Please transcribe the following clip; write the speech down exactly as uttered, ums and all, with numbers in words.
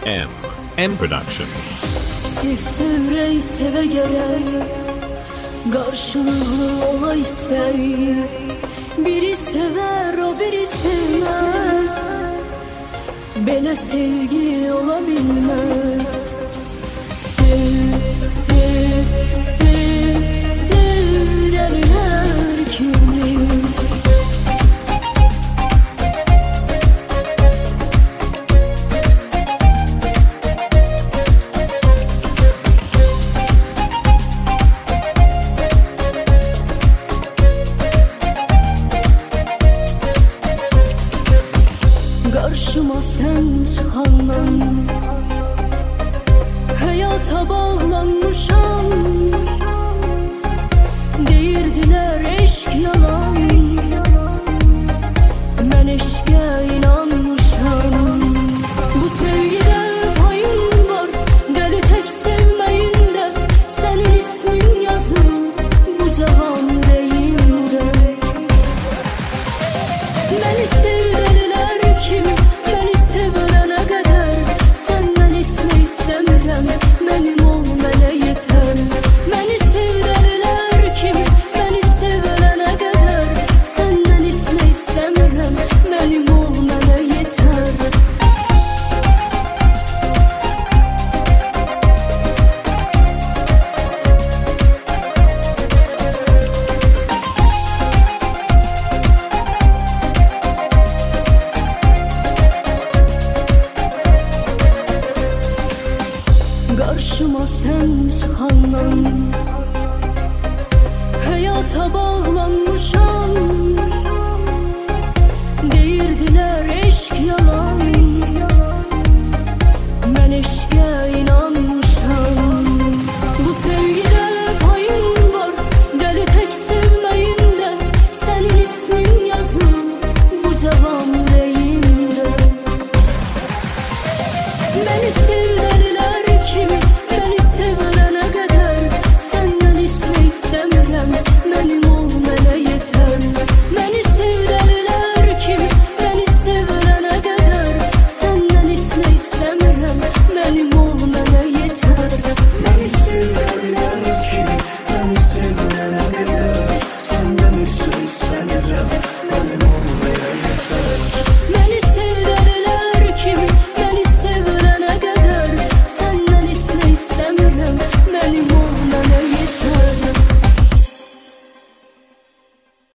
M. M Production. Sev sevrey seve gerek, karşılıklı ola istey. Biri sever o biri sevmez, belə sevgi olabilmez. Sev, sev, sev, sev deliler kimi. Karşıma sen çıkandan hayata bağlanmışam. Deyirdiler eşk yalan, ben eşke inanmışam. Bu sevgide payın var, deli tek sevmeyinde. Senin ismin yazılı bu cavan yüreğimde. Beni sev deliler kimi, beni sevilene kadar. Senden hiç ne istemirəm, benim ol mənə yeter. Beni sev deliler kimi, beni sevilene kadar. Senden hiç ne istemirəm, benim ol mənə yeter. Karşıma sen çıkandan hayata bağlanmışam. Deyirdiler eşk yalan.